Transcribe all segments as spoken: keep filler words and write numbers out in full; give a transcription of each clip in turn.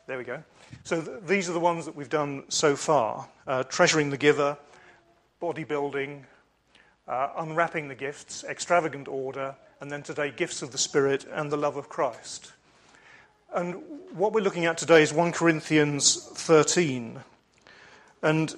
There we go. So th- these are the ones that we've done so far. Uh, treasuring the giver, bodybuilding, uh, unwrapping the gifts, extravagant order, and then today, gifts of the Spirit and the love of Christ. And what we're looking at today is First Corinthians thirteen. And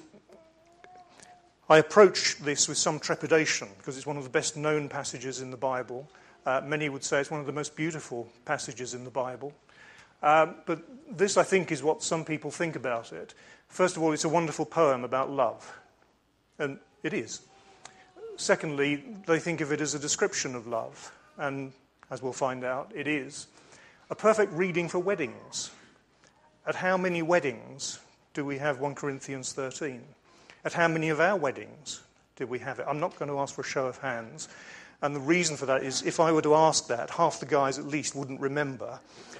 I approach this with some trepidation because it's one of the best known passages in the Bible. Uh, many would say it's one of the most beautiful passages in the Bible. Um, but this, I think, is what some people think about it. First of all, it's a wonderful poem about love. And it is. Secondly, they think of it as a description of love. And as we'll find out, it is. A perfect reading for weddings. At how many weddings do we have First Corinthians thirteen? At how many of our weddings did we have it? I'm not going to ask for a show of hands. And the reason for that is if I were to ask that, half the guys at least wouldn't remember.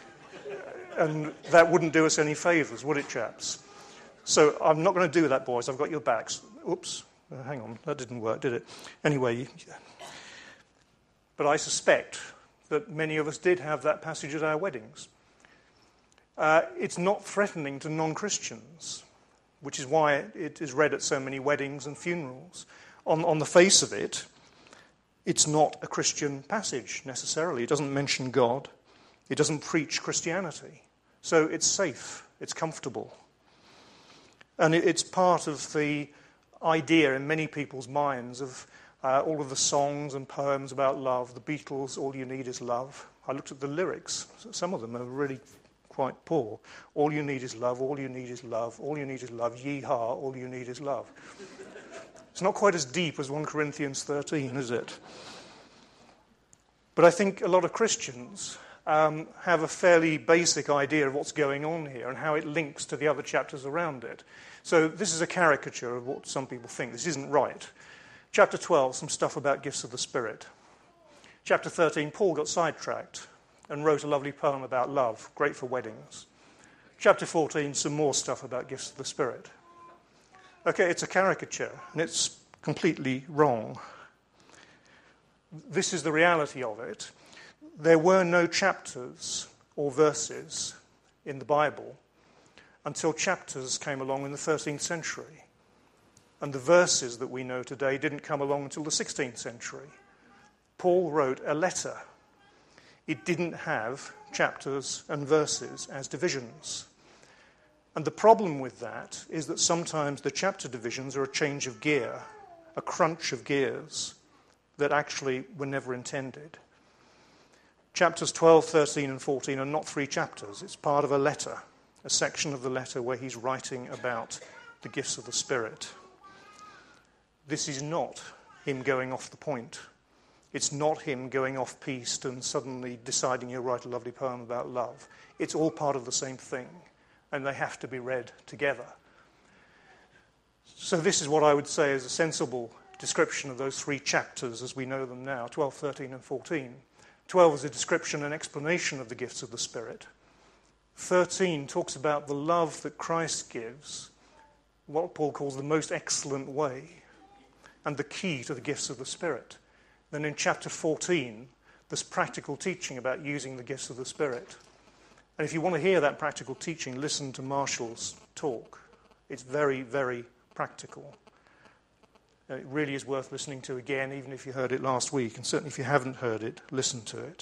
And that wouldn't do us any favours, would it, chaps? So I'm not going to do that, boys. I've got your backs. Oops. Uh, hang on. That didn't work, did it? Anyway. But I suspect that many of us did have that passage at our weddings. Uh, it's not threatening to non-Christians, which is why it is read at so many weddings and funerals. On, on the face of it, it's not a Christian passage necessarily. It doesn't mention God. It doesn't preach Christianity. So it's safe. It's comfortable. And it, it's part of the idea in many people's minds of uh, all of the songs and poems about love. The Beatles, All You Need Is Love. I looked at the lyrics. Some of them are really quite poor. All you need is love, all you need is love, all you need is love, yee-haw, all you need is love. It's not quite as deep as First Corinthians thirteen, is it? But I think a lot of Christians um, have a fairly basic idea of what's going on here and how it links to the other chapters around it. So this is a caricature of what some people think. This isn't right. Chapter twelve, some stuff about gifts of the Spirit. Chapter thirteen, Paul got sidetracked and wrote a lovely poem about love, great for weddings. Chapter fourteen, some more stuff about gifts of the Spirit. Okay, it's a caricature, and it's completely wrong. This is the reality of it. There were no chapters or verses in the Bible until chapters came along in the thirteenth century. And the verses that we know today didn't come along until the sixteenth century. Paul wrote a letter. It didn't have chapters and verses as divisions. And the problem with that is that sometimes the chapter divisions are a change of gear, a crunch of gears that actually were never intended. Chapters twelve, thirteen, and fourteen are not three chapters. It's part of a letter, a section of the letter where he's writing about the gifts of the Spirit. This is not him going off the point. It's not him going off-piste and suddenly deciding he'll write a lovely poem about love. It's all part of the same thing, and they have to be read together. So this is what I would say is a sensible description of those three chapters as we know them now, twelve, thirteen, and fourteen. twelve is a description and explanation of the gifts of the Spirit. thirteen talks about the love that Christ gives, what Paul calls the most excellent way, and the key to the gifts of the Spirit. Then in chapter fourteen, there's practical teaching about using the gifts of the Spirit. And if you want to hear that practical teaching, listen to Marshall's talk. It's very, very practical. And it really is worth listening to again, even if you heard it last week. And certainly if you haven't heard it, listen to it.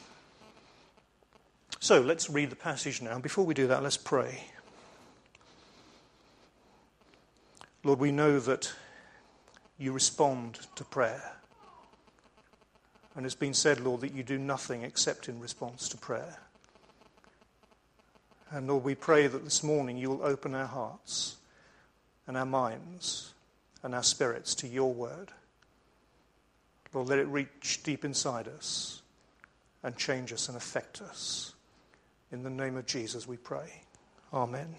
So let's read the passage now. Before we do that, let's pray. Lord, we know that you respond to prayer. And it's been said, Lord, that you do nothing except in response to prayer. And Lord, we pray that this morning you will open our hearts and our minds and our spirits to your word. Lord, let it reach deep inside us and change us and affect us. In the name of Jesus we pray. Amen.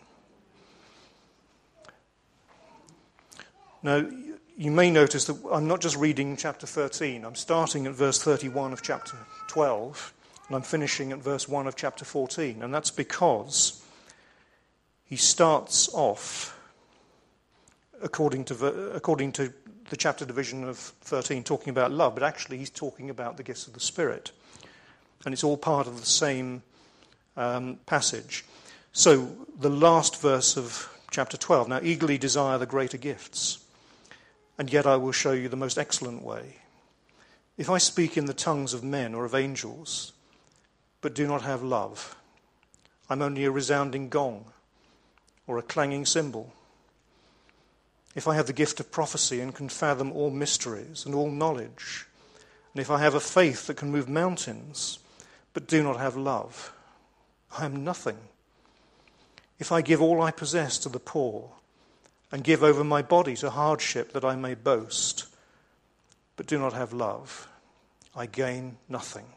Now, you may notice that I'm not just reading chapter thirteen. I'm starting at verse thirty-one of chapter twelve, and I'm finishing at verse one of chapter fourteen. And that's because he starts off, according to, according to the chapter division of thirteen, talking about love, but actually he's talking about the gifts of the Spirit. And it's all part of the same um, passage. So, the last verse of chapter twelve. Now, eagerly desire the greater gifts, and yet I will show you the most excellent way. If I speak in the tongues of men or of angels, but do not have love, I'm only a resounding gong or a clanging cymbal. If I have the gift of prophecy and can fathom all mysteries and all knowledge, and if I have a faith that can move mountains, but do not have love, I am nothing. If I give all I possess to the poor and give over my body to hardship that I may boast, but do not have love, I gain nothing.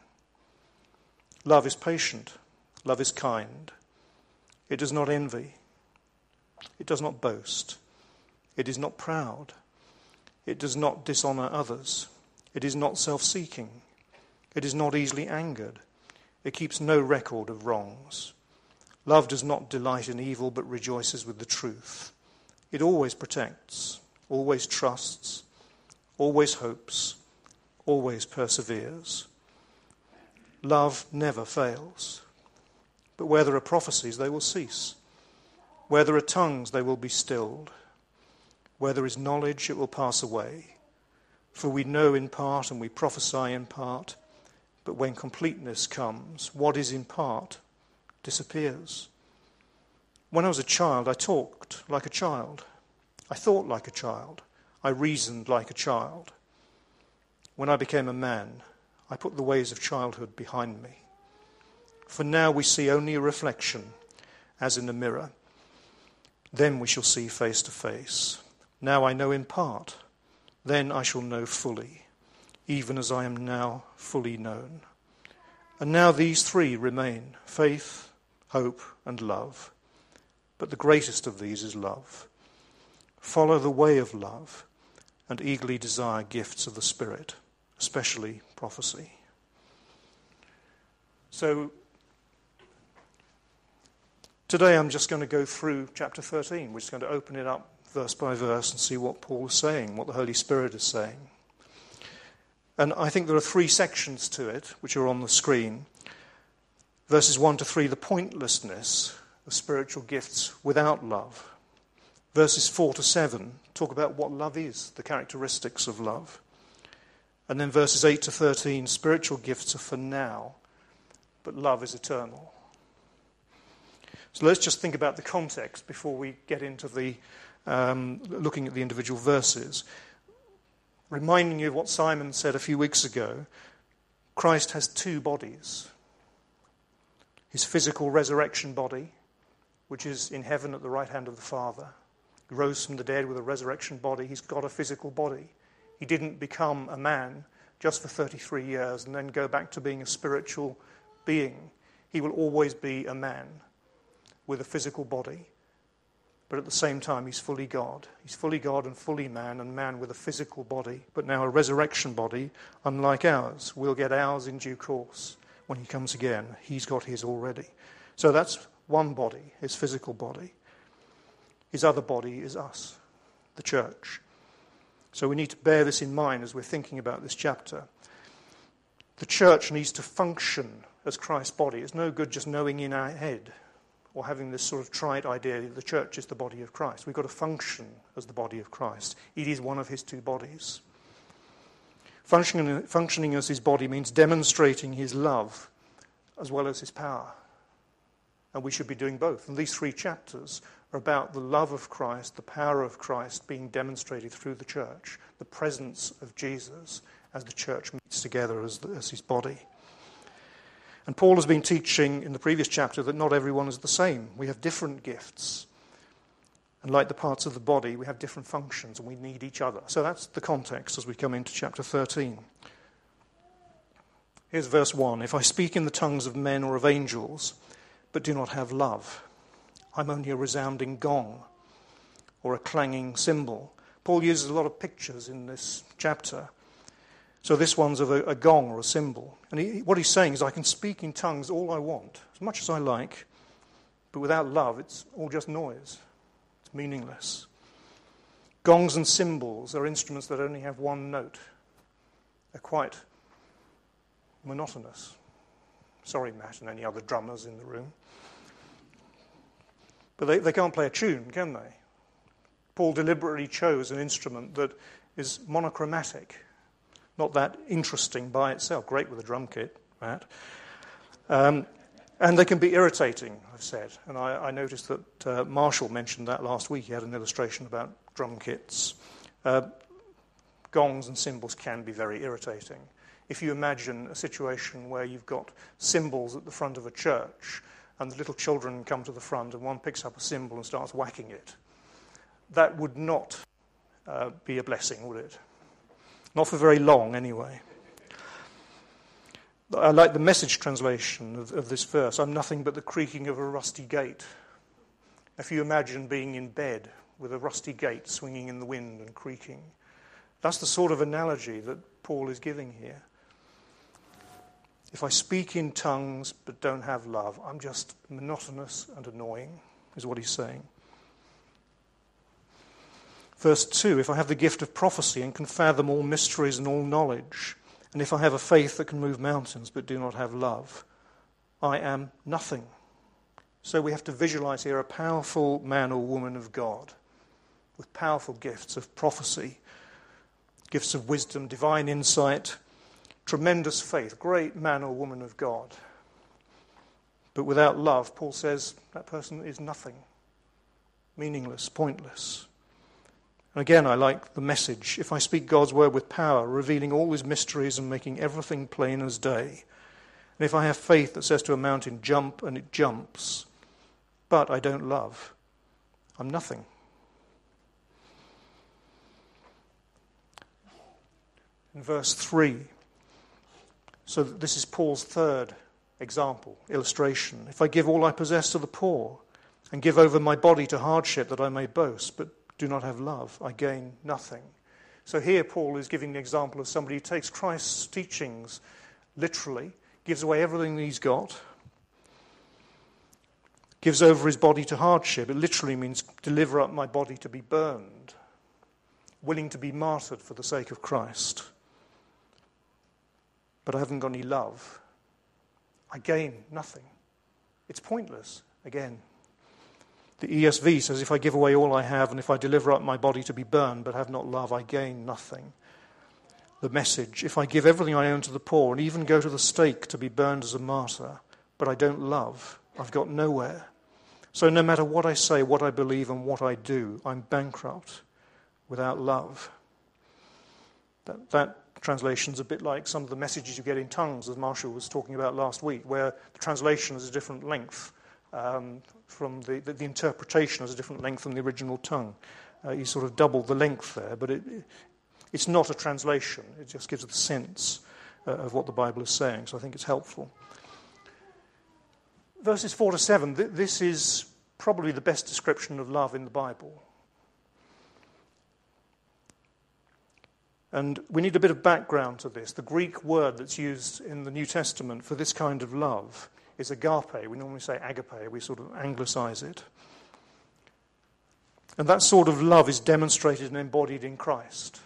Love is patient. Love is kind. It does not envy. It does not boast. It is not proud. It does not dishonor others. It is not self-seeking. It is not easily angered. It keeps no record of wrongs. Love does not delight in evil, but rejoices with the truth. It always protects, always trusts, always hopes, always perseveres. Love never fails. But where there are prophecies, they will cease. Where there are tongues, they will be stilled. Where there is knowledge, it will pass away. For we know in part and we prophesy in part, but when completeness comes, what is in part disappears. When I was a child, I talked like a child. I thought like a child. I reasoned like a child. When I became a man, I put the ways of childhood behind me. For now we see only a reflection, as in a mirror. Then we shall see face to face. Now I know in part. Then I shall know fully, even as I am now fully known. And now these three remain: faith, hope, and love. But the greatest of these is love. Follow the way of love and eagerly desire gifts of the Spirit, especially prophecy. So, today I'm just going to go through chapter thirteen. We're just going to open it up verse by verse and see what Paul is saying, what the Holy Spirit is saying. And I think there are three sections to it, which are on the screen. Verses one to three, the pointlessness of spiritual gifts without love. Verses four to seven talk about what love is, the characteristics of love. And then verses eight to thirteen, spiritual gifts are for now, but love is eternal. So let's just think about the context before we get into the um, looking at the individual verses. Reminding you of what Simon said a few weeks ago, Christ has two bodies. His physical resurrection body, which is in heaven at the right hand of the Father. He rose from the dead with a resurrection body. He's got a physical body. He didn't become a man just for thirty-three years and then go back to being a spiritual being. He will always be a man with a physical body. But at the same time, he's fully God. He's fully God and fully man, and man with a physical body, but now a resurrection body, unlike ours. We'll get ours in due course when he comes again. He's got his already. So that's one body, his physical body. His other body is us, the church. So we need to bear this in mind as we're thinking about this chapter. The church needs to function as Christ's body. It's no good just knowing in our head or having this sort of trite idea that the church is the body of Christ. We've got to function as the body of Christ. It is one of his two bodies. Functioning, functioning as his body means demonstrating his love as well as his power. And we should be doing both. And these three chapters are about the love of Christ, the power of Christ being demonstrated through the church, the presence of Jesus as the church meets together as, the, as his body. And Paul has been teaching in the previous chapter that not everyone is the same. We have different gifts. And like the parts of the body, we have different functions and we need each other. So that's the context as we come into chapter thirteen. Here's verse one. If I speak in the tongues of men or of angels, but do not have love, I'm only a resounding gong or a clanging cymbal. Paul uses a lot of pictures in this chapter. So this one's of a, a gong or a cymbal. And he, what he's saying is I can speak in tongues all I want, as much as I like, but without love, it's all just noise. It's meaningless. Gongs and cymbals are instruments that only have one note. They're quite monotonous. Sorry, Matt, and any other drummers in the room. But they, they can't play a tune, can they? Paul deliberately chose an instrument that is monochromatic, not that interesting by itself. Great with a drum kit, Matt. Um, and they can be irritating, I've said. And I, I noticed that uh, Marshall mentioned that last week. He had an illustration about drum kits. Uh, gongs and cymbals can be very irritating. If you imagine a situation where you've got cymbals at the front of a church and the little children come to the front and one picks up a cymbal and starts whacking it, that would not uh, be a blessing, would it? Not for very long, anyway. I like the Message translation of, of this verse. I'm nothing but the creaking of a rusty gate. If you imagine being in bed with a rusty gate swinging in the wind and creaking, that's the sort of analogy that Paul is giving here. If I speak in tongues but don't have love, I'm just monotonous and annoying, is what he's saying. Verse two, if I have the gift of prophecy and can fathom all mysteries and all knowledge, and if I have a faith that can move mountains but do not have love, I am nothing. So we have to visualize here a powerful man or woman of God with powerful gifts of prophecy, gifts of wisdom, divine insight, tremendous faith, great man or woman of God. But without love, Paul says, that person is nothing, meaningless, pointless. And again, I like the Message. If I speak God's word with power, revealing all his mysteries and making everything plain as day, and if I have faith that says to a mountain, jump, and it jumps, but I don't love, I'm nothing. In verse three, so this is Paul's third example, illustration. If I give all I possess to the poor and give over my body to hardship that I may boast, but do not have love, I gain nothing. So here Paul is giving the example of somebody who takes Christ's teachings literally, gives away everything that he's got, gives over his body to hardship. It literally means deliver up my body to be burned, willing to be martyred for the sake of Christ. But I haven't got any love. I gain nothing. It's pointless, again. The E S V says, if I give away all I have and if I deliver up my body to be burned but have not love, I gain nothing. The Message, if I give everything I own to the poor and even go to the stake to be burned as a martyr, but I don't love, I've got nowhere. So no matter what I say, what I believe and what I do, I'm bankrupt without love. That, that translation's a bit like some of the messages you get in tongues, as Marshall was talking about last week, where the translation is a different length. Um, from the, the, the interpretation is a different length from the original tongue. Uh, you sort of double the length there, but it, it, it's not a translation. It just gives the sense uh, of what the Bible is saying, so I think it's helpful. Verses four to seven, th- this is probably the best description of love in the Bible. And we need a bit of background to this. The Greek word that's used in the New Testament for this kind of love is agape. We normally say agape. We sort of anglicize it. And that sort of love is demonstrated and embodied in Christ.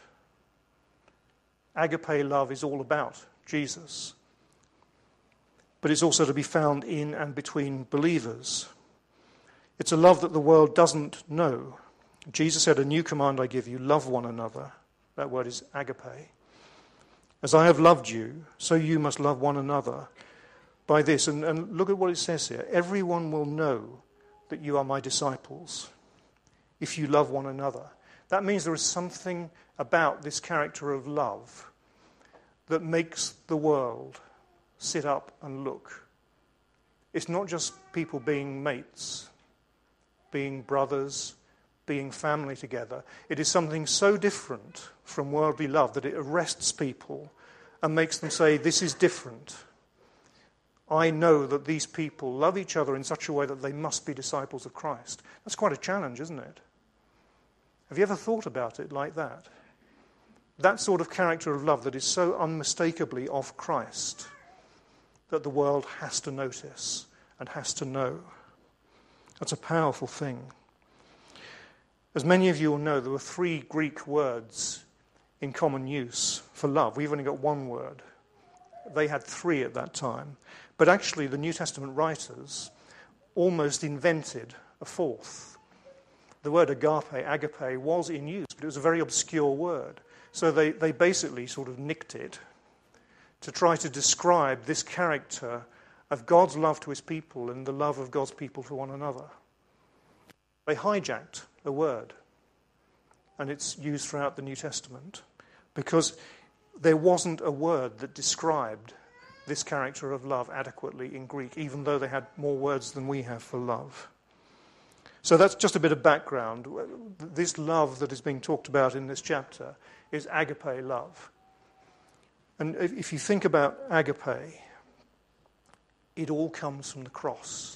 Agape love is all about Jesus. But it's also to be found in and between believers. It's a love that the world doesn't know. Jesus said, a new command I give you, love one another. That word is agape. As I have loved you, so you must love one another. By this, and, and look at what it says here. Everyone will know that you are my disciples if you love one another. That means there is something about this character of love that makes the world sit up and look. It's not just people being mates, being brothers, being family together. It is something so different from worldly love that it arrests people and makes them say, this is different. I know that these people love each other in such a way that they must be disciples of Christ. That's quite a challenge, isn't it? Have you ever thought about it like that? That sort of character of love that is so unmistakably of Christ that the world has to notice and has to know. That's a powerful thing. As many of you will know, there were three Greek words in common use for love. We've only got one word. They had three at that time. But actually, the New Testament writers almost invented a fourth. The word agape, agape, was in use, but it was a very obscure word. So they, they basically sort of nicked it to try to describe this character of God's love to his people and the love of God's people to one another. They hijacked a word, and it's used throughout the New Testament, because there wasn't a word that described this character of love adequately in Greek, even though they had more words than we have for love. So that's just a bit of background. This love that is being talked about in this chapter is agape love. And if you think about agape, it all comes from the cross.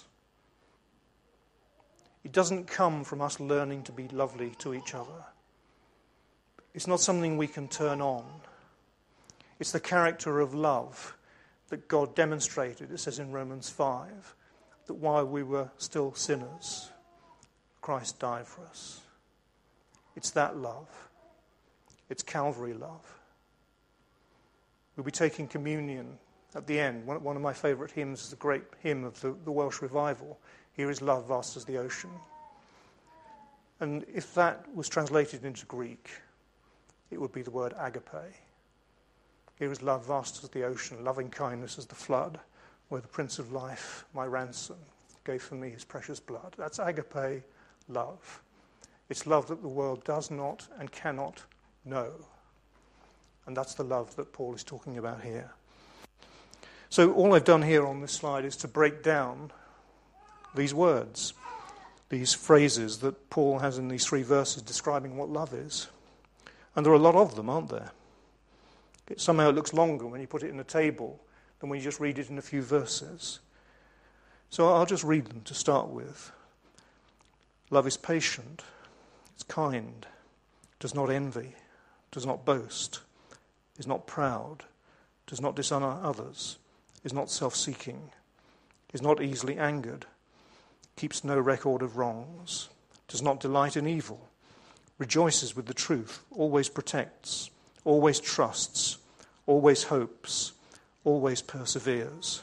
It doesn't come from us learning to be lovely to each other. It's not something we can turn on. It's the character of love that God demonstrated, it says in Romans five, that while we were still sinners, Christ died for us. It's that love. It's Calvary love. We'll be taking communion at the end. One, one of my favourite hymns is the great hymn of the, the Welsh Revival. Here is love vast as the ocean. And if that was translated into Greek, it would be the word agape. Here is love vast as the ocean, loving kindness as the flood, where the Prince of Life, my ransom, gave for me his precious blood. That's agape love. It's love that the world does not and cannot know. And that's the love that Paul is talking about here. So all I've done here on this slide is to break down these words, these phrases that Paul has in these three verses describing what love is. And there are a lot of them, aren't there? It, somehow it looks longer when you put it in a table than when you just read it in a few verses. So I'll just read them to start with. Love is patient, it's kind, does not envy, does not boast, is not proud, does not dishonour others, is not self-seeking, is not easily angered, keeps no record of wrongs, does not delight in evil, rejoices with the truth, always protects, always trusts, always hopes, always perseveres.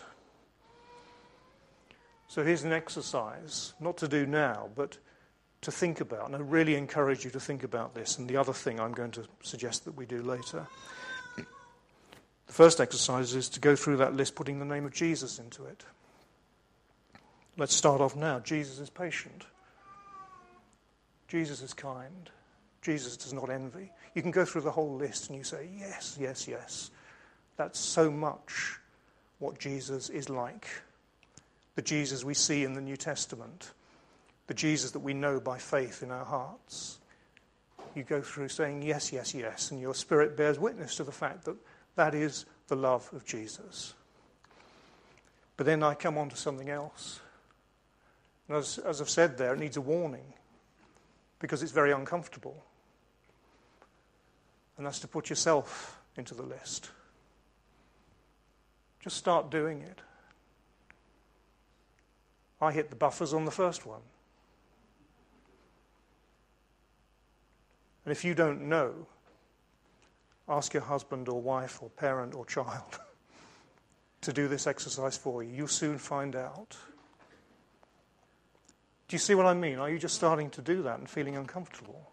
So here's an exercise, not to do now, but to think about. And I really encourage you to think about this, and the other thing I'm going to suggest that we do later. The first exercise is to go through that list, putting the name of Jesus into it. Let's start off now. Jesus is patient. Jesus is kind. Jesus does not envy. You can go through the whole list and you say, yes, yes, yes. That's so much what Jesus is like. The Jesus we see in the New Testament. The Jesus that we know by faith in our hearts. You go through saying, yes, yes, yes, and your spirit bears witness to the fact that that is the love of Jesus. But then I come on to something else. And as, as I've said there, it needs a warning because it's very uncomfortable. And that's to put yourself into the list. Just start doing it. I hit the buffers on the first one. And if you don't know, ask your husband or wife or parent or child to do this exercise for you. You'll soon find out. Do you see what I mean? Are you just starting to do that and feeling uncomfortable?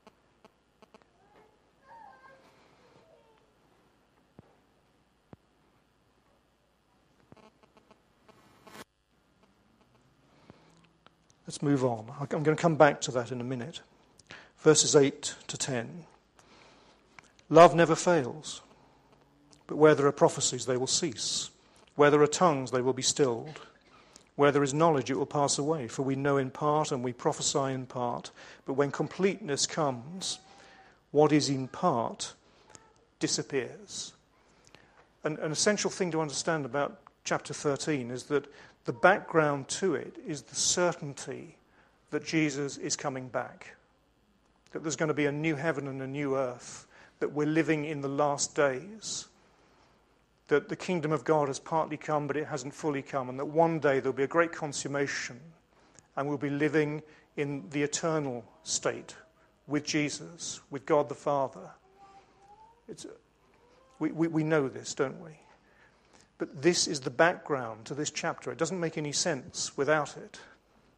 Let's move on. I'm going to come back to that in a minute. Verses eight to ten. Love never fails, but where there are prophecies, they will cease. Where there are tongues, they will be stilled. Where there is knowledge, it will pass away. For we know in part and we prophesy in part. But when completeness comes, what is in part disappears. And an essential thing to understand about chapter thirteen is that the background to it is the certainty that Jesus is coming back. That there's going to be a new heaven and a new earth. That we're living in the last days. That the kingdom of God has partly come, but it hasn't fully come. And that one day there'll be a great consummation. And we'll be living in the eternal state with Jesus, with God the Father. It's, we, we, we know this, don't we? But this is the background to this chapter. It doesn't make any sense without it.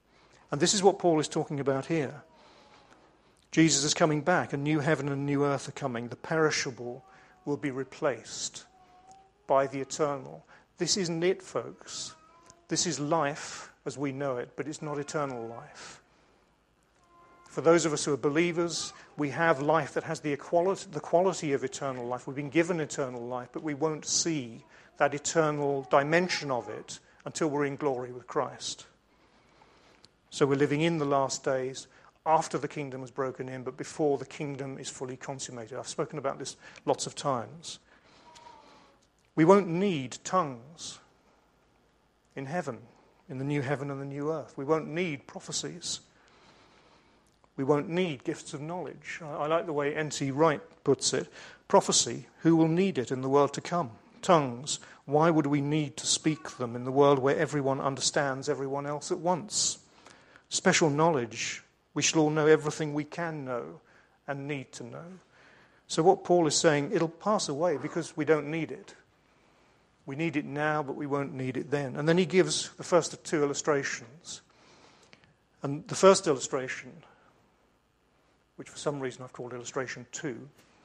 And this is what Paul is talking about here. Jesus is coming back. A new heaven and a new earth are coming. The perishable will be replaced by the eternal. This isn't it, folks. This is life as we know it, but it's not eternal life. For those of us who are believers, we have life that has the equality, the quality of eternal life. We've been given eternal life, but we won't see that eternal dimension of it until we're in glory with Christ. So we're living in the last days after the kingdom has broken in, but before the kingdom is fully consummated. I've spoken about this lots of times. We won't need tongues in heaven, in the new heaven and the new earth. We won't need prophecies. We won't need gifts of knowledge. I, I like the way N T Wright puts it. Prophecy, who will need it in the world to come? Tongues, why would we need to speak them in the world where everyone understands everyone else at once? Special knowledge, we shall all know everything we can know and need to know. So what Paul is saying, it'll pass away because we don't need it. We need it now, but we won't need it then. And then he gives the first of two illustrations. And the first illustration, which for some reason I've called illustration two,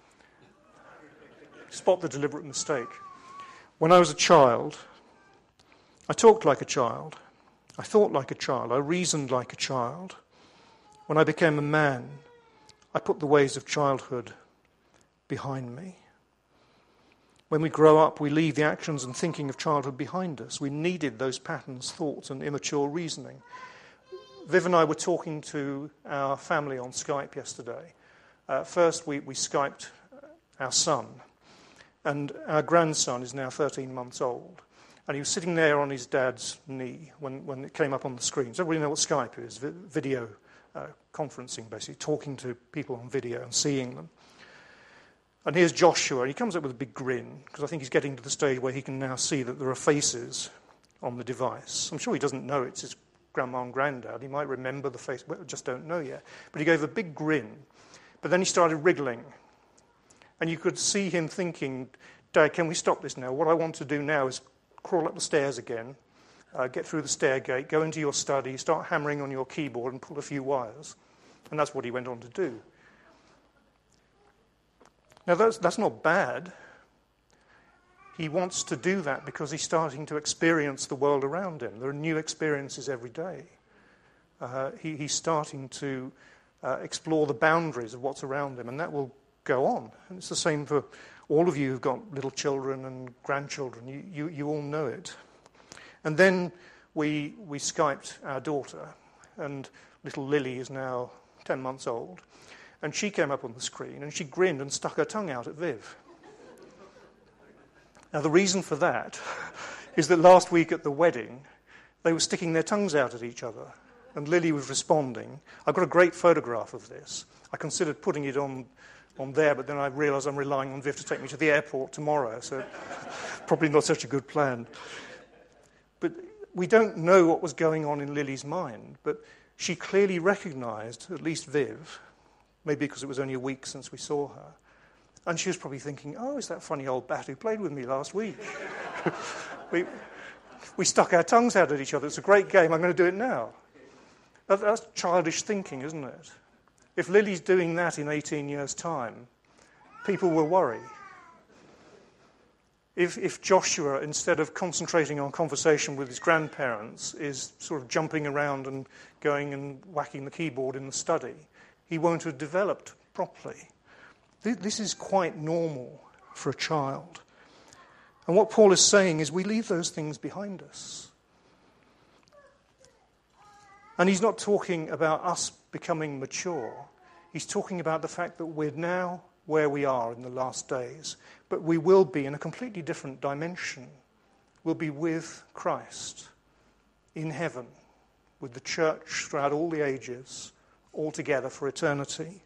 spot the deliberate mistake. When I was a child, I talked like a child. I thought like a child. I reasoned like a child. When I became a man, I put the ways of childhood behind me. When we grow up, we leave the actions and thinking of childhood behind us. We needed those patterns, thoughts, and immature reasoning. Viv and I were talking to our family on Skype yesterday. Uh, first, we, we Skyped our son. And our grandson is now thirteen months old. And he was sitting there on his dad's knee when, when it came up on the screen. So everybody know what Skype is, vi- video uh, conferencing, basically, talking to people on video and seeing them. And here's Joshua, and he comes up with a big grin, because I think he's getting to the stage where he can now see that there are faces on the device. I'm sure he doesn't know it's his grandma and granddad. He might remember the face, but I just don't know yet. But he gave a big grin. But then he started wriggling. And you could see him thinking, Dad, can we stop this now? What I want to do now is crawl up the stairs again, uh, get through the stair gate, go into your study, start hammering on your keyboard and pull a few wires. And that's what he went on to do. Now, that's, that's not bad. He wants to do that because he's starting to experience the world around him. There are new experiences every day. Uh, he, he's starting to uh, explore the boundaries of what's around him, and that will go on. And it's the same for all of you who've got little children and grandchildren. You, you, you all know it. And then we, we Skyped our daughter, and little Lily is now ten months old. And she came up on the screen, and she grinned and stuck her tongue out at Viv. Now, the reason for that is that last week at the wedding, they were sticking their tongues out at each other, and Lily was responding. I've got a great photograph of this. I considered putting it on, on there, but then I realised I'm relying on Viv to take me to the airport tomorrow, so probably not such a good plan. But we don't know what was going on in Lily's mind, but she clearly recognised, at least Viv, maybe because it was only a week since we saw her. And she was probably thinking, oh, it's that funny old bat who played with me last week. we, we stuck our tongues out at each other. It's a great game. I'm going to do it now. That, that's childish thinking, isn't it? If Lily's doing that in eighteen years' time, people will worry. If, if Joshua, instead of concentrating on conversation with his grandparents, is sort of jumping around and going and whacking the keyboard in the study, he won't have developed properly. This is quite normal for a child. And what Paul is saying is we leave those things behind us. And he's not talking about us becoming mature. He's talking about the fact that we're now where we are in the last days, but we will be in a completely different dimension. We'll be with Christ in heaven, with the church throughout all the ages, all together for eternity.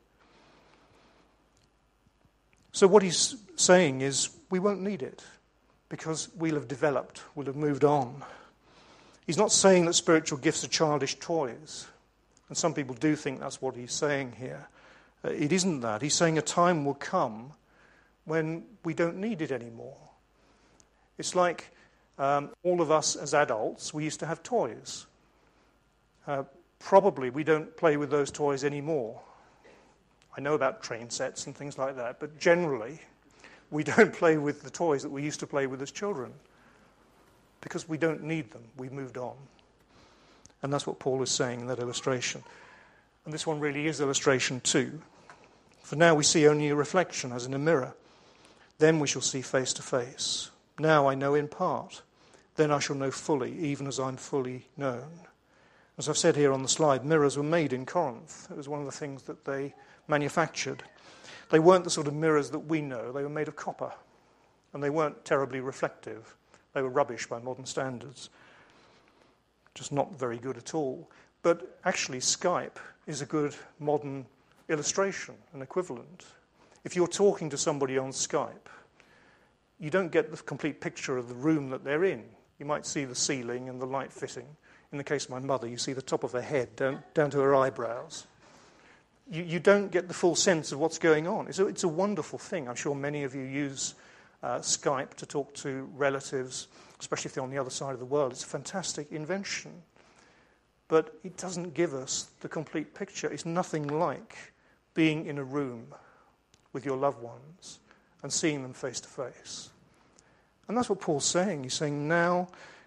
So what he's saying is we won't need it because we'll have developed, we'll have moved on. He's not saying that spiritual gifts are childish toys. And some people do think that's what he's saying here. Uh, it isn't that. He's saying a time will come when we don't need it anymore. It's like um, all of us as adults, we used to have toys. Uh, Probably we don't play with those toys anymore. I know about train sets and things like that, but generally we don't play with the toys that we used to play with as children because we don't need them. We've moved on. And that's what Paul is saying in that illustration. And this one really is illustration two. For now we see only a reflection as in a mirror. Then we shall see face to face. Now I know in part. Then I shall know fully, even as I'm fully known. As I've said here on the slide, mirrors were made in Corinth. It was one of the things that they manufactured. They weren't the sort of mirrors that we know. They were made of copper. And they weren't terribly reflective. They were rubbish by modern standards. Just not very good at all. But actually, Skype is a good modern illustration, an equivalent. If you're talking to somebody on Skype, you don't get the complete picture of the room that they're in. You might see the ceiling and the light fitting. In the case of my mother, you see the top of her head down, down to her eyebrows. You, you don't get the full sense of what's going on. It's a, it's a wonderful thing. I'm sure many of you use uh, Skype to talk to relatives, especially if they're on the other side of the world. It's a fantastic invention. But it doesn't give us the complete picture. It's nothing like being in a room with your loved ones and seeing them face to face. And that's what Paul's saying. He's saying now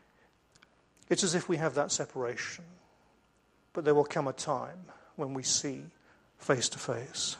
it's as if we have that separation. But there will come a time when we see face to face.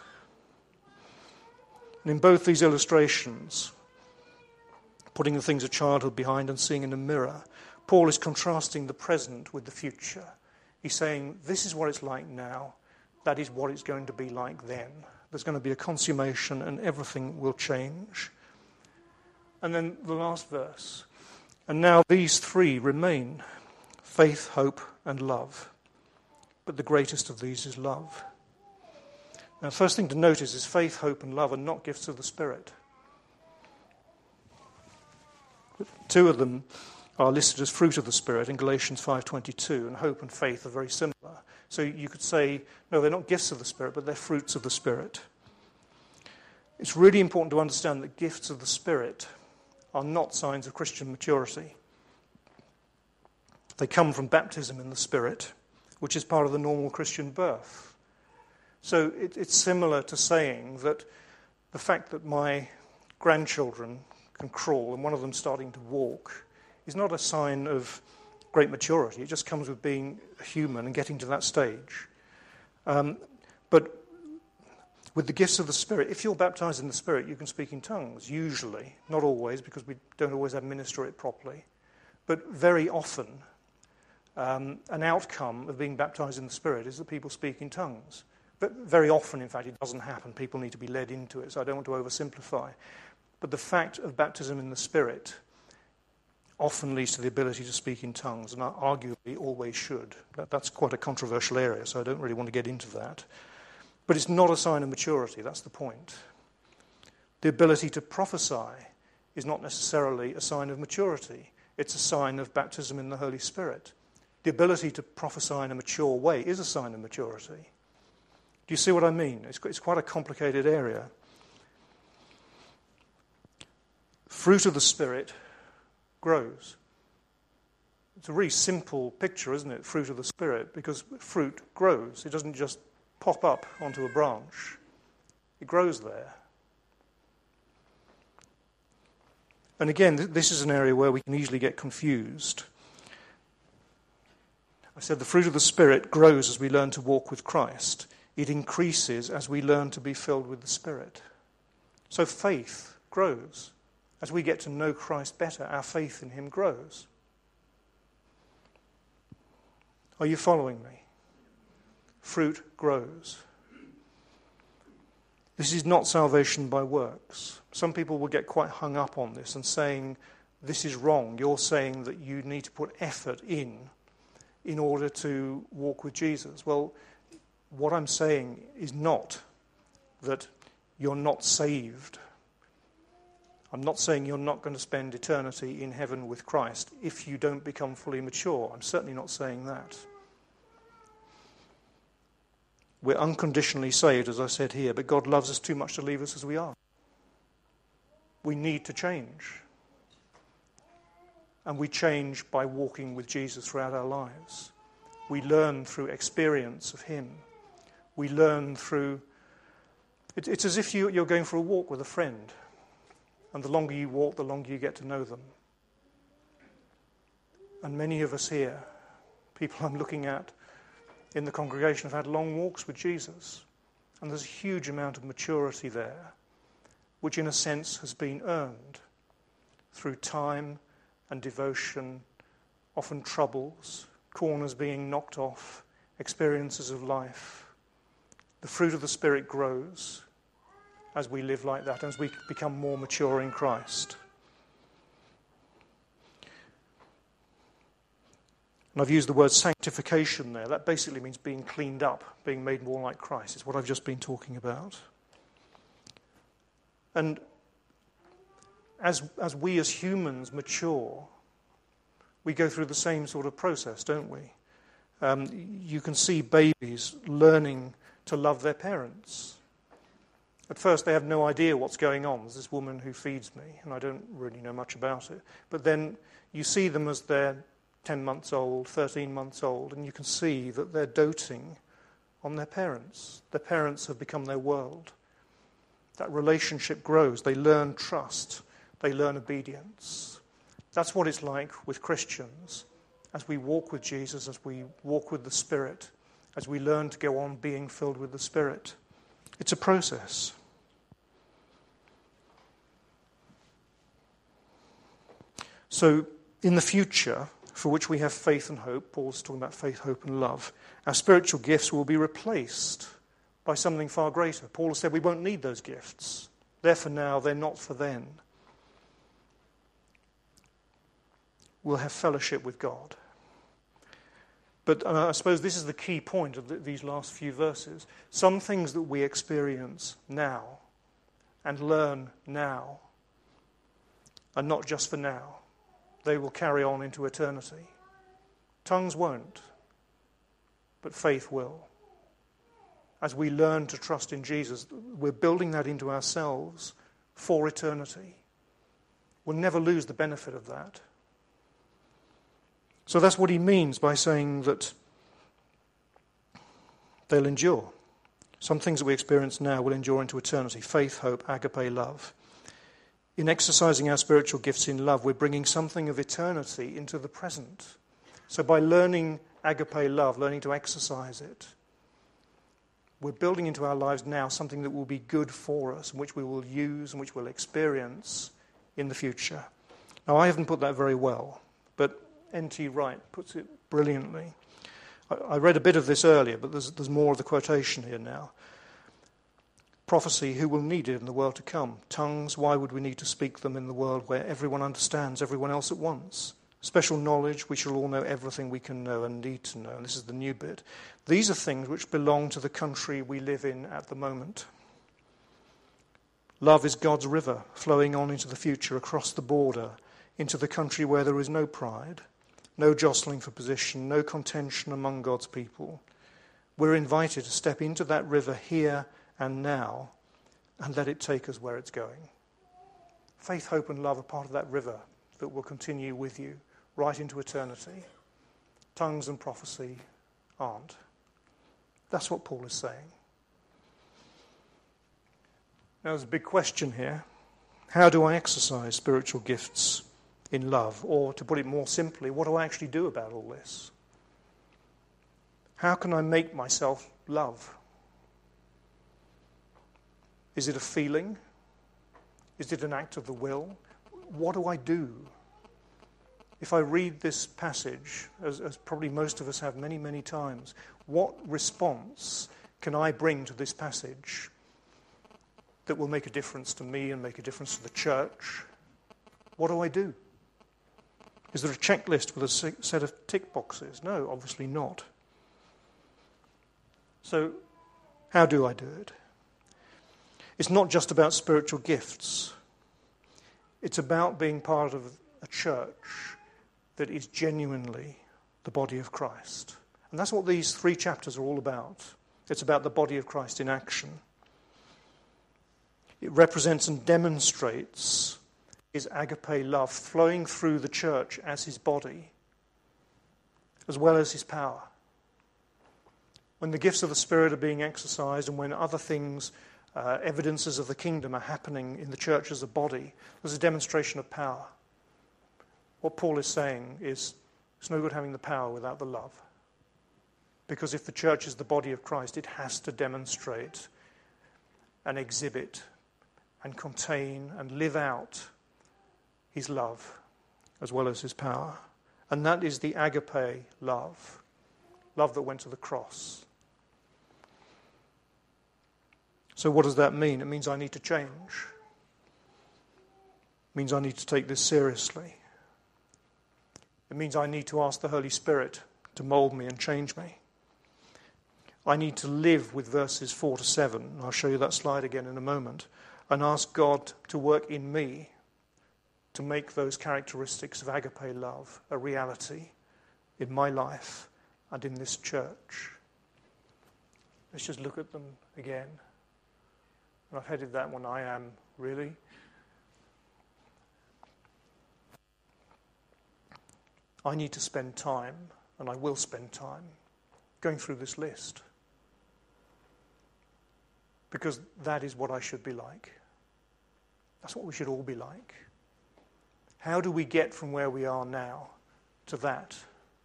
And in both these illustrations, putting the things of childhood behind and seeing in a mirror, Paul is contrasting the present with the future. He's saying, this is what it's like now. That is what it's going to be like then. There's going to be a consummation and everything will change. And then the last verse. And now these three remain, faith, hope, and love. But the greatest of these is love. Now, the first thing to notice is faith, hope, and love are not gifts of the Spirit. Two of them are listed as fruit of the Spirit in Galatians five twenty-two, and hope and faith are very similar. So you could say, no, they're not gifts of the Spirit, but they're fruits of the Spirit. It's really important to understand that gifts of the Spirit are not signs of Christian maturity. They come from baptism in the Spirit, which is part of the normal Christian birth. So it, it's similar to saying that the fact that my grandchildren can crawl and one of them starting to walk is not a sign of great maturity. It just comes with being human and getting to that stage. Um, but with the gifts of the Spirit, if you're baptized in the Spirit, you can speak in tongues, usually. Not always, because we don't always administer it properly. But very often, um, an outcome of being baptized in the Spirit is that people speak in tongues. But very often, in fact, it doesn't happen. People need to be led into it, so I don't want to oversimplify. But the fact of baptism in the Spirit often leads to the ability to speak in tongues, and arguably always should. That, that's quite a controversial area, so I don't really want to get into that. But it's not a sign of maturity, that's the point. The ability to prophesy is not necessarily a sign of maturity. It's a sign of baptism in the Holy Spirit. The ability to prophesy in a mature way is a sign of maturity. Do you see what I mean? It's, it's quite a complicated area. Fruit of the Spirit grows. It's a really simple picture, isn't it? Fruit of the Spirit, because fruit grows. It doesn't just pop up onto a branch. It grows there. And again, th- this is an area where we can easily get confused. I said the fruit of the Spirit grows as we learn to walk with Christ. It increases as we learn to be filled with the Spirit. So faith grows. As we get to know Christ better, our faith in him grows. Are you following me? Fruit grows. This is not salvation by works. Some people will get quite hung up on this and saying, this is wrong. You're saying that you need to put effort in in order to walk with Jesus. Well, what I'm saying is not that you're not saved. I'm not saying you're not going to spend eternity in heaven with Christ if you don't become fully mature. I'm certainly not saying that. We're unconditionally saved, as I said here, but God loves us too much to leave us as we are. We need to change. And we change by walking with Jesus throughout our lives. We learn through experience of him. We learn through... It, it's as if you, you're going for a walk with a friend. And the longer you walk, the longer you get to know them. And many of us here, people I'm looking at in the congregation, have had long walks with Jesus. And there's a huge amount of maturity there, which in a sense has been earned through time and devotion, often troubles, corners being knocked off, experiences of life. The fruit of the Spirit grows as we live like that, as we become more mature in Christ. And I've used the word sanctification there. That basically means being cleaned up, being made more like Christ. It's what I've just been talking about. And as, as we as humans mature, we go through the same sort of process, don't we? Um, you can see babies learning to love their parents. At first, they have no idea what's going on. There's this woman who feeds me, and I don't really know much about it. But then you see them as they're ten months old, thirteen months old, and you can see that they're doting on their parents. Their parents have become their world. That relationship grows. They learn trust. They learn obedience. That's what it's like with Christians as we walk with Jesus, as we walk with the Spirit, as we learn to go on being filled with the Spirit. It's a process. So, in the future, for which we have faith and hope, Paul's talking about faith, hope, and love, our spiritual gifts will be replaced by something far greater. Paul has said we won't need those gifts. They're for now, they're not for then. We'll have fellowship with God. But uh, I suppose this is the key point of the, these last few verses. Some things that we experience now and learn now are not just for now. They will carry on into eternity. Tongues won't, but faith will. As we learn to trust in Jesus, we're building that into ourselves for eternity. We'll never lose the benefit of that. So that's what he means by saying that they'll endure. Some things that we experience now will endure into eternity. Faith, hope, agape, love. In exercising our spiritual gifts in love, we're bringing something of eternity into the present. So by learning agape love, learning to exercise it, we're building into our lives now something that will be good for us, and which we will use and which we'll experience in the future. Now, I haven't put that very well, but N T Wright puts it brilliantly. I, I read a bit of this earlier, but there's, there's more of the quotation here now. Prophecy, who will need it in the world to come? Tongues, why would we need to speak them in the world where everyone understands everyone else at once? Special knowledge, we shall all know everything we can know and need to know. And this is the new bit. These are things which belong to the country we live in at the moment. Love is God's river flowing on into the future, across the border, into the country where there is no pride, no jostling for position, no contention among God's people. We're invited to step into that river here and now and let it take us where it's going. Faith, hope, and love are part of that river that will continue with you right into eternity. Tongues and prophecy aren't. That's what Paul is saying. Now, there's a big question here. How do I exercise spiritual gifts in love? Or, to put it more simply, what do I actually do about all this? How can I make myself love? Is it a feeling? Is it an act of the will? What do I do? If I read this passage, as, as probably most of us have many, many times, what response can I bring to this passage that will make a difference to me and make a difference to the church? What do I do? Is there a checklist with a set of tick boxes? No, obviously not. So, how do I do it? It's not just about spiritual gifts. It's about being part of a church that is genuinely the body of Christ. And that's what these three chapters are all about. It's about the body of Christ in action. It represents and demonstrates his agape love flowing through the church as his body, as well as his power. when the gifts of the Spirit are being exercised and when other things, uh, evidences of the kingdom are happening in the church as a body, there's a demonstration of power. What Paul is saying is, it's no good having the power without the love. Because if the church is the body of Christ, it has to demonstrate and exhibit and contain and live out his love as well as his power. And that is the agape love, love that went to the cross. So what does that mean? It means I need to change. It means I need to take this seriously. It means I need to ask the Holy Spirit to mold me and change me. I need to live with verses four to seven. I'll show you that slide again in a moment. And ask God to work in me to make those characteristics of agape love a reality in my life and in this church. Let's just look at them again. And I've headed that one, I am, really. I need to spend time, and I will spend time, going through this list. Because that is what I should be like. That's what we should all be like. How do we get from where we are now to that?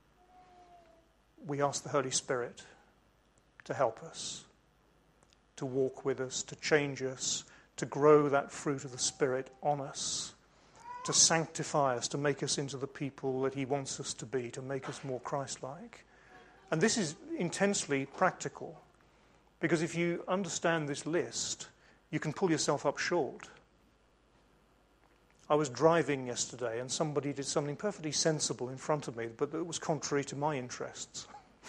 We ask the Holy Spirit to help us, to walk with us, to change us, to grow that fruit of the Spirit on us, to sanctify us, to make us into the people that he wants us to be, to make us more Christ-like. And this is intensely practical, because if you understand this list, you can pull yourself up short. I was driving yesterday and somebody did something perfectly sensible in front of me, but it was contrary to my interests.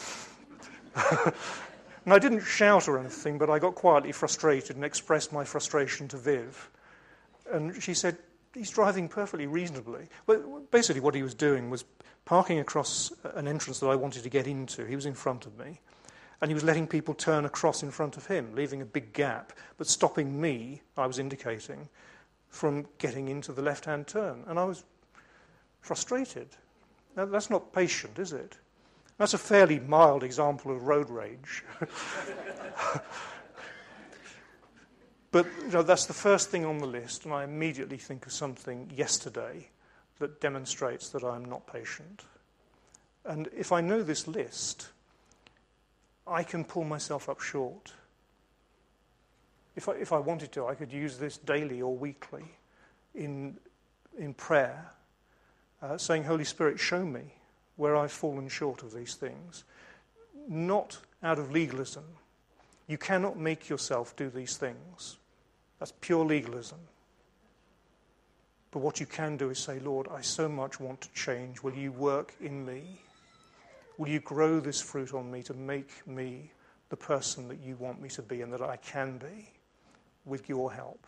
And I didn't shout or anything, but I got quietly frustrated and expressed my frustration to Viv. And she said, he's driving perfectly reasonably. Well, basically what he was doing was parking across an entrance that I wanted to get into. He was in front of me. And he was letting people turn across in front of him, leaving a big gap, but stopping me, I was indicating, from getting into the left-hand turn. And I was frustrated. Now, that's not patient, is it? That's a fairly mild example of road rage. But you know, that's the first thing on the list, and I immediately think of something yesterday that demonstrates that I'm not patient. And if I know this list, I can pull myself up short. If I, if I wanted to, I could use this daily or weekly in, in prayer, uh, saying, Holy Spirit, show me where I've fallen short of these things. Not out of legalism. You cannot make yourself do these things. That's pure legalism. But what you can do is say, Lord, I so much want to change. Will you work in me? Will you grow this fruit on me to make me the person that you want me to be and that I can be with your help?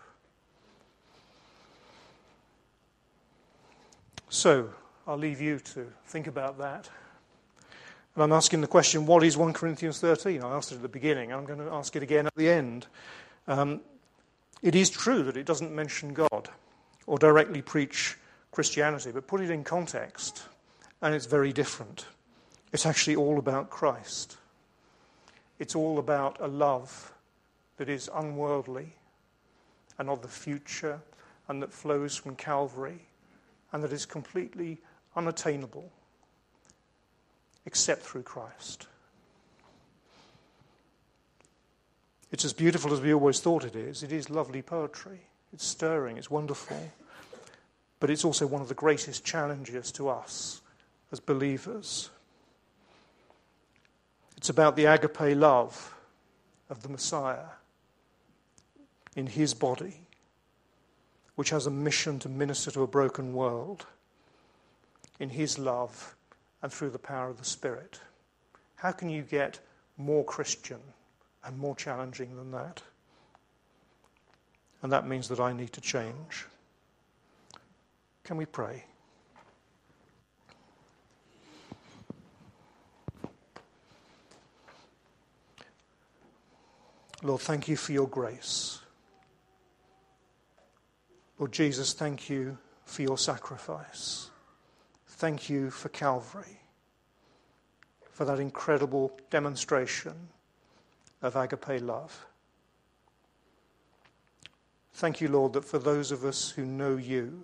So, I'll leave you to think about that. And I'm asking the question, what is First Corinthians thirteen? I asked it at the beginning. I'm going to ask it again at the end. Um, it is true that it doesn't mention God or directly preach Christianity, but put it in context, and it's very different. It's actually all about Christ. It's all about a love that is unworldly and of the future and that flows from Calvary and that is completely unattainable except through Christ. It's as beautiful as we always thought it is. It is lovely poetry. It's stirring. It's wonderful. But it's also one of the greatest challenges to us as believers. It's about the agape love of the Messiah in his body, which has a mission to minister to a broken world in his love and through the power of the Spirit. How can you get more Christian and more challenging than that? And that means that I need to change. Can we pray? Lord, thank you for your grace. Lord Jesus, thank you for your sacrifice. Thank you for Calvary, for that incredible demonstration of agape love. Thank you, Lord, that for those of us who know you,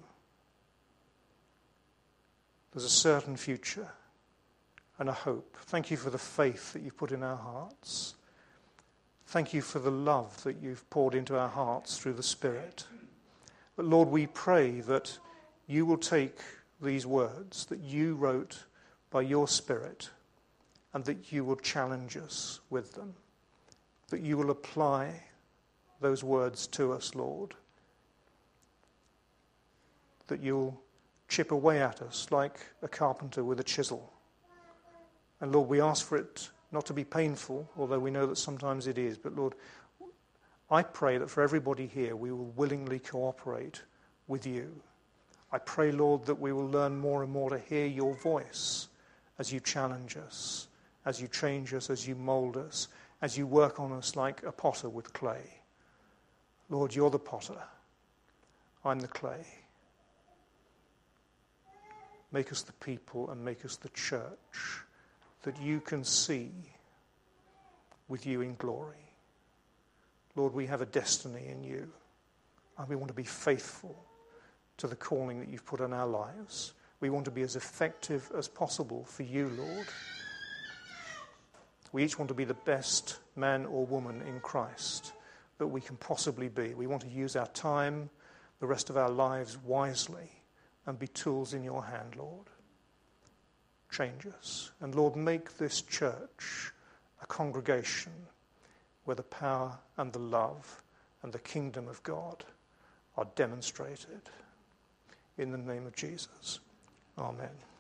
there's a certain future and a hope. Thank you for the faith that you've put in our hearts. Thank you for the love that you've poured into our hearts through the Spirit. But Lord, we pray that you will take these words that you wrote by your Spirit and that you will challenge us with them, that you will apply those words to us, Lord, that you'll chip away at us like a carpenter with a chisel. And Lord, we ask for it not to be painful, although we know that sometimes it is. But Lord, I pray that for everybody here, we will willingly cooperate with you. I pray, Lord, that we will learn more and more to hear your voice as you challenge us, as you change us, as you mould us, as you work on us like a potter with clay. Lord, you're the potter. I'm the clay. Make us the people and make us the church that you can see with you in glory. Lord, we have a destiny in you, and we want to be faithful to the calling that you've put on our lives. We want to be as effective as possible for you, Lord. We each want to be the best man or woman in Christ that we can possibly be. We want to use our time, the rest of our lives wisely, and be tools in your hand, Lord. Change us. And Lord, make this church a congregation where the power and the love and the kingdom of God are demonstrated. In the name of Jesus. Amen.